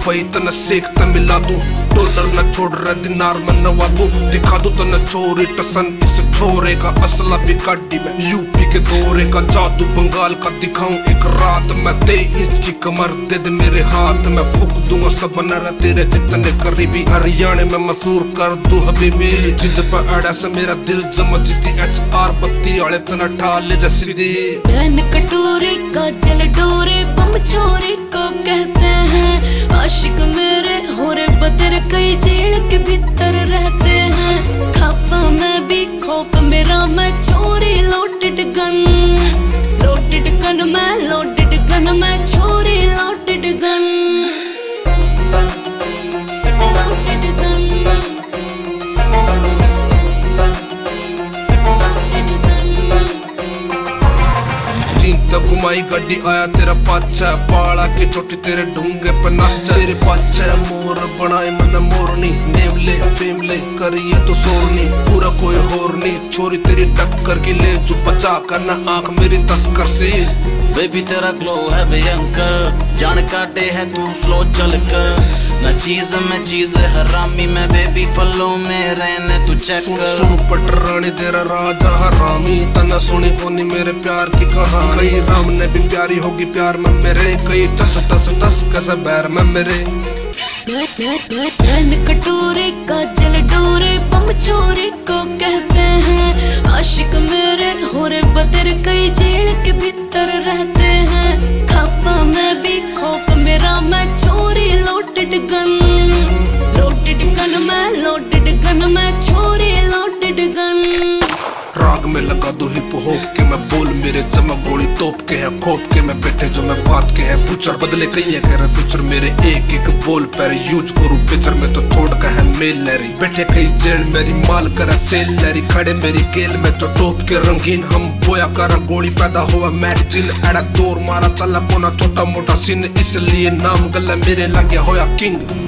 Dubai तना सेक ता मिला दूं, डॉलर न छोड़ रहा दिनार में नवा दूं, दिखा दूं तना चोरी टसन इस छोरे का असला भी काटी में, यूपी के दौरे का जादू बंगाल का दिखाऊं एक रात में, 23 इंच की कमर दे दे मेरे हाथ में, फूक दूंगा सब नर तेरे जितने करीबी, हरियाणा में मशहूर कर दूं हबीबी, जिद पर अड़ा से मेरा दिल जमा जीती HR बत्ती वाले तना ठाले जैसी दी। कटोरे का जल डोरे बम छोरे को कहते हैं, आशिक मेरे हो रे बदर कई जेल के भीतर रहते हैं, खापा में भी खौफ मेरा मैं छोरी लोडेड गन मैं लोडेड गन मैं छोरी लोडेड गन। घुमाई गड्डी आया तेरा पाछा, पाला के चोटी तेरे ढूंगे पे नाचा, तेरे पाछा मोर बनाए मन मोरनी, नेमले फेमले करिए तो सोरनी, पूरा कोई होर नहीं, छोरी तेरी टक्कर की ले जो बचा करना आंख मेरी तस्कर से। बेबी तेरा ग्लो है भयंकर, जान काटे है तू स्लो चल कर, न चीज में चीज हरामी में बेबी फलों में रहने तू चेक कर। सुन पटरानी तेरा राजा हरामी, तना सुनी कोनी मेरे प्यार की कहानी, कई राम ने भी प्यारी होगी प्यार में मेरे, कई टस टस टस कैसे बैर में मेरे। कटोरे का जल डोरे बम छोरे को कहते हैं, आशिक मेरे हो रे बदर कई जेल के भीतर रहते हैं, खापा में भी खौफ मेरा मैं छोरी लोडेड गन मैं छोरी लोडेड गन। राग में लगा दो हिप हॉप के मैं बोल मेरे जमा गोली तोप के है खोप के मैं बैठे जो मैं बात के है पुचर बदले कई है कह रहे फ्यूचर मेरे एक एक बोल पर यूज करूँ पिक्चर में तो छोड़ का है मेल लैरी, बैठे कई जेल मेरी माल करा सेल लैरी, खड़े मेरी गेल में जो टोप के रंगीन हम बोया करा गोली पैदा हुआ मैगजीन, एड़ा दौर मारा चला कोना छोटा मोटा सीन, इसलिए नाम गला मेरे लगे होया किंग।